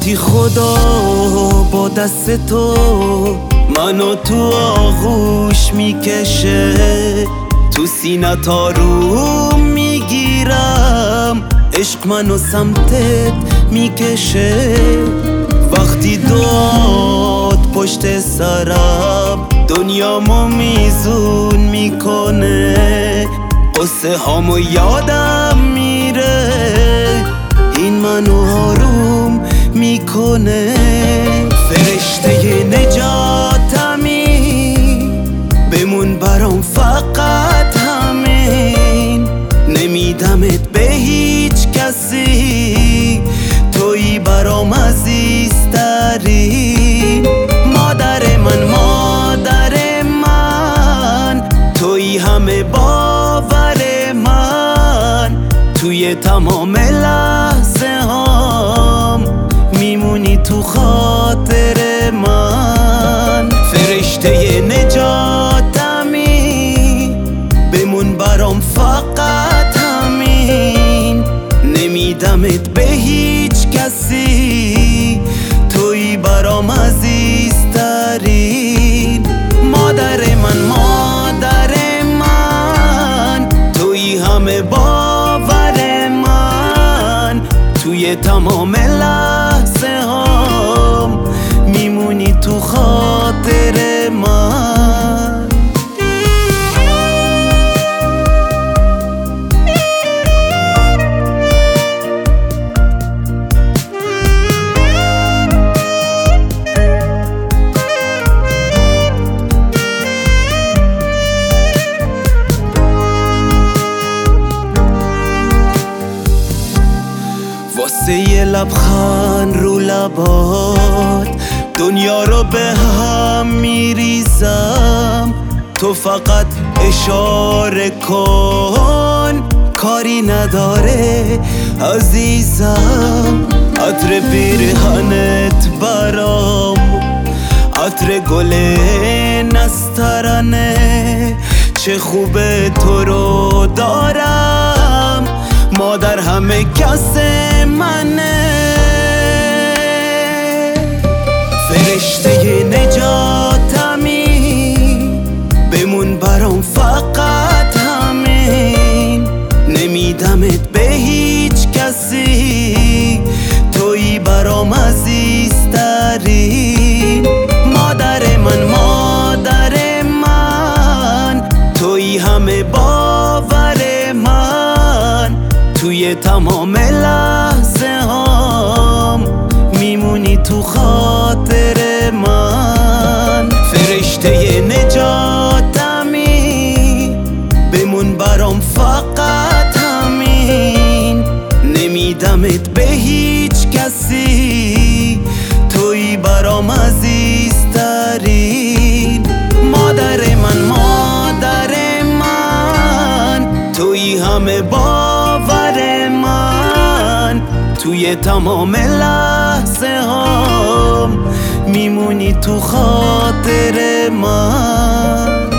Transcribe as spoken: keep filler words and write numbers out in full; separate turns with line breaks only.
وقتی خدا با دست تو منو تو آغوش میکشه، تو سینت آروم میگیرم، عشق منو سمتت میکشه. وقتی داد پشت سرم دنیامو میزون میکنه، قصه هامو یادم میره، این منو آروم میکنه. فرشته نجاتمی بمون برام فقط همین، نمیدمت به هیچ کسی، تویی برام عزیزترین. مادر من مادر من، تویی همه باور من، توی تمام لحظه هام میمونی تو خاطر من. فرشته نجاتمی بمون برام فقط همین، نمیدمت به هیچ کسی، تویی برام عزیزترین. مادر من مادر من، تویی همه باور من، توی تمام لحظه هام میمونی تو خاطر من. واسه یه لبخند رو لبات دنیا رو به هم میریزم، تو فقط اشاره کن، کاری نداره عزیزم. عطر پیرهنت برام عطر گل نسترنه، چه خوبه تو رو دارم، مادر همه کس منه. فرشته نجاتمی بمون برام فقط همین، نمیدمت به هیچ کسی، تویی برام عزیزترین. مادر من مادر من، تویی همه باور من، توی تمام لحظه هام میمونی تو خاطر من. فرشته نجاتمی بمون برام فقط همین، نمیدمت به هیچ کسی، تویی برام عزیزترین. مادر من مادر من، تویی همه باور من، توی تمام لحظه هام میمونی تو خاطر من.